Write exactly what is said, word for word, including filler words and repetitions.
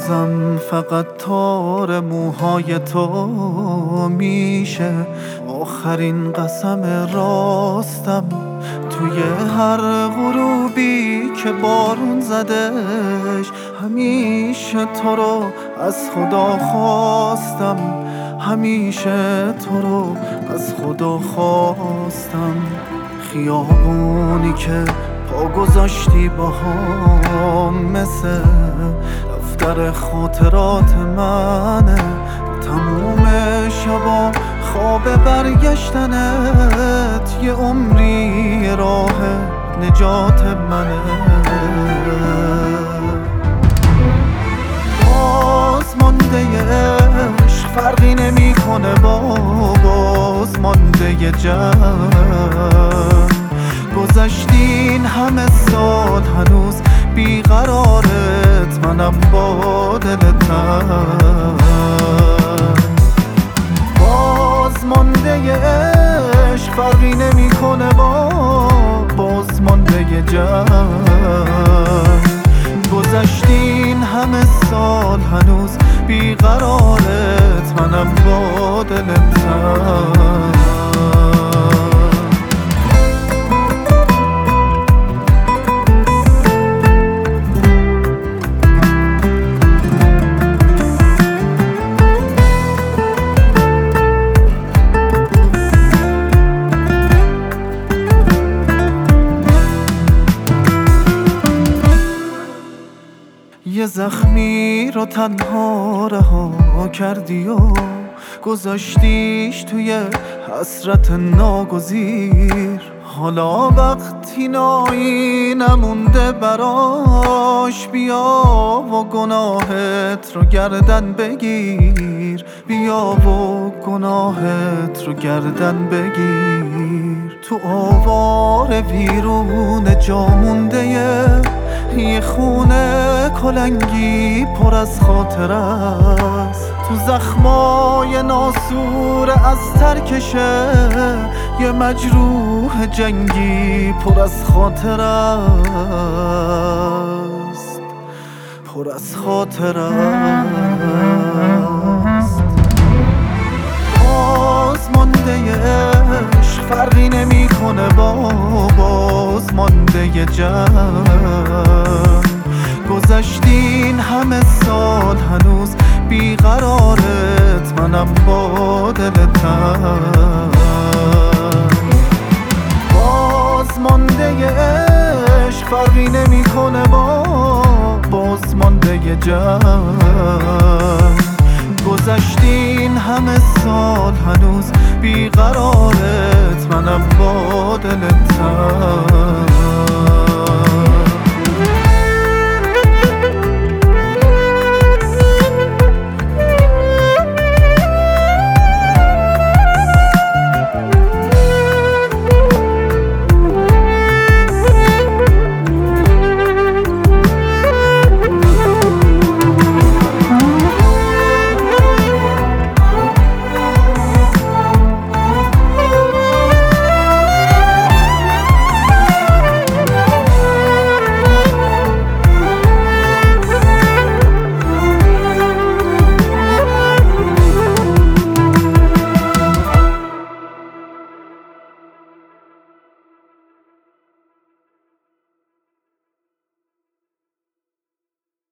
بازم فقط تار موهای تو میشه آخرین قسم راستم توی هر غروبی که بارون زدش. همیشه تو رو از خدا خواستم، همیشه تو رو از خدا خواستم. خیابونی که پا گذاشتی باهام مثل دفتر خاطرات منه. تموم شبا خواب برگشتنت یه عمری راه نجات منه. باز مانده عشق فرقی نمی کنه با باز مانده جنگ. گذشتین همه سال هنوز بیقرارت منم با دل تنگ. باز مانده عشق فرقی نمی کنه با باز مانده جنگ. گذشتین همه سال هنوز بیقرارت منم با دل تنگ. یه زخمی رو تنها رها کردی و گذاشتیش توی حسرت ناگزیر. حالا وقتی نایی نمونده براش بیا و گناهت رو گردن بگیر. بیا و گناهت رو گردن بگیر. تو آوار ویرون جا مونده یه خونه کلنگی پر از خاطر است. تو زخمای ناسور از ترکشه یه مجروح جنگی پر از خاطر است. پر از خاطر است. باز مانده عشق فرقی نمی کنه با باز مانده جنگ. گذشتین همه سال هنوز بیقرارت منم با دل تنگ. باز مانده عشق فرقی نمی کنه با باز مانده جنگ. گذشتین همه سال هنوز بیقرارت منم با دل تنگ.